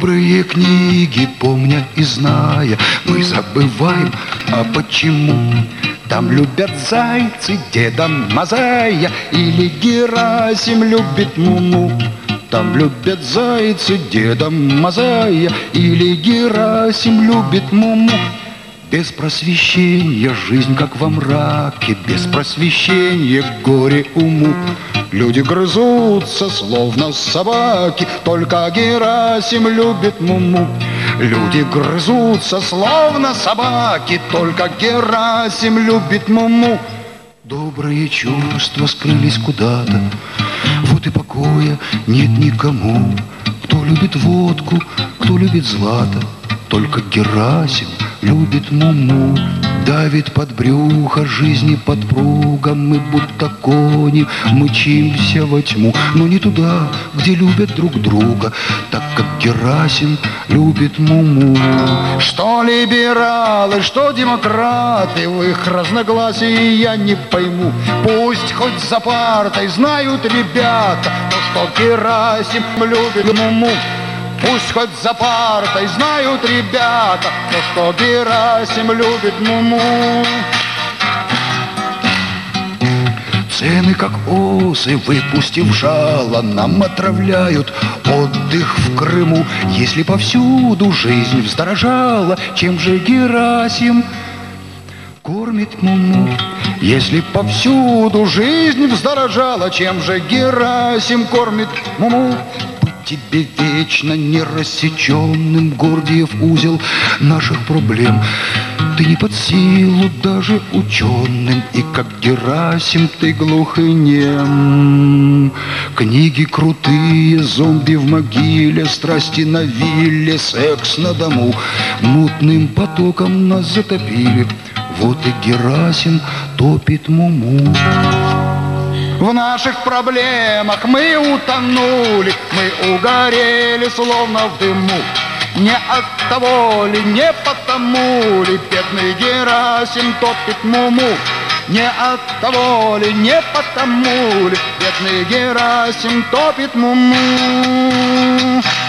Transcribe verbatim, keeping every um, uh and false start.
Добрые книги, помня и зная, мы забываем, а почему? Там любят зайцы Деда Мазая, или Герасим любит Муму. Там любят зайцы Деда Мазая, или Герасим любит Муму. Без просвещения жизнь как во мраке, без просвещения горе уму. Люди грызутся, словно собаки, только Герасим любит Муму. Люди грызутся, словно собаки, только Герасим любит Муму. Добрые чувства скрылись куда-то, вот и покоя нет никому. Кто любит водку, кто любит злато, только Герасим любит Муму. Давит под брюхо жизни подпруга, мы будто кони мчимся во тьму, но не туда, где любят друг друга, так как Герасим любит Муму. Что либералы, что демократы, в их разногласии я не пойму. Пусть хоть за партой знают ребята, то, что Герасим любит Муму. Пусть хоть за партой знают ребята, то, что Герасим любит Муму. Цены, как осы, выпустив жало, нам отравляют отдых в Крыму. Если повсюду жизнь вздорожала, чем же Герасим кормит Муму? Если повсюду жизнь вздорожала, чем же Герасим кормит Муму? Тебе вечно нерассеченным Гордиев узел наших проблем. Ты не под силу даже ученым, и как Герасим ты глух и нем. Книги крутые, зомби в могиле, страсти на вилле, секс на дому мутным потоком нас затопили. Вот и Герасим топит Муму. В наших проблемах мы утонули, мы угорели, словно в дыму. Не от того ли, не потому ли бедный Герасим топит Муму? Не от того ли, не потому ли бедный Герасим топит Муму?